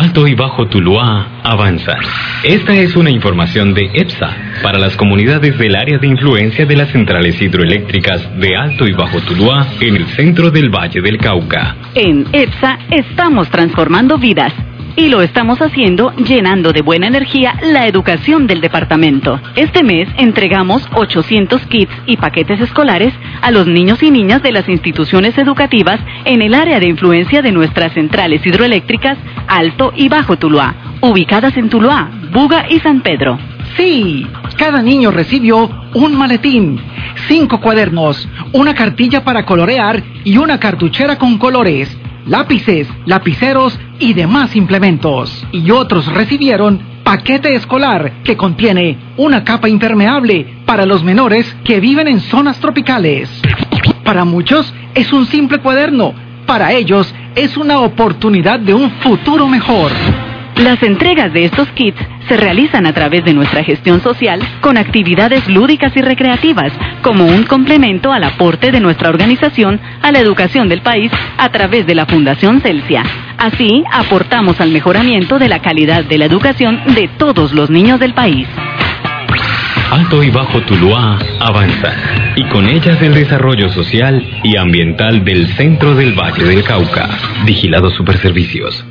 Alto y Bajo Tuluá avanza. Esta es una información de EPSA para las comunidades del área de influencia de las centrales hidroeléctricas de Alto y Bajo Tuluá en el centro del Valle del Cauca. En EPSA estamos transformando vidas. Y lo estamos haciendo llenando de buena energía la educación del departamento. Este mes entregamos 800 kits y paquetes escolares a los niños y niñas de las instituciones educativas en el área de influencia de nuestras centrales hidroeléctricas Alto y Bajo Tuluá, ubicadas en Tuluá, Buga y San Pedro. Sí, cada niño recibió un maletín, 5 cuadernos, una cartilla para colorear y una cartuchera con colores, lápices, lapiceros y demás implementos. Y otros recibieron paquete escolar que contiene una capa impermeable para los menores que viven en zonas tropicales. Para muchos es un simple cuaderno, para ellos es una oportunidad de un futuro mejor. Las entregas de estos kits se realizan a través de nuestra gestión social con actividades lúdicas y recreativas, como un complemento al aporte de nuestra organización a la educación del país a través de la Fundación Celsia. Así, aportamos al mejoramiento de la calidad de la educación de todos los niños del país. Alto y Bajo Tuluá avanza, y con ellas el desarrollo social y ambiental del centro del Valle del Cauca. Vigilado Superservicios.